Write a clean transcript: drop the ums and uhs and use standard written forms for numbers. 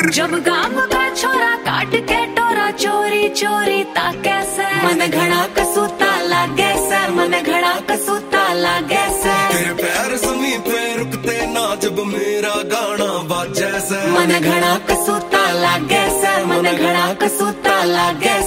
जब गाम का छोरा काट के टोरा चोरी चोरी ताके से मन घड़ा कसूता लागे से, मन घड़ा कसूता लागे से। तेरे पैर समी पे रुकते ना जब मेरा गाना बाजे से, मन घड़ा कसूता लागे से, मन घड़ा कसूता लागे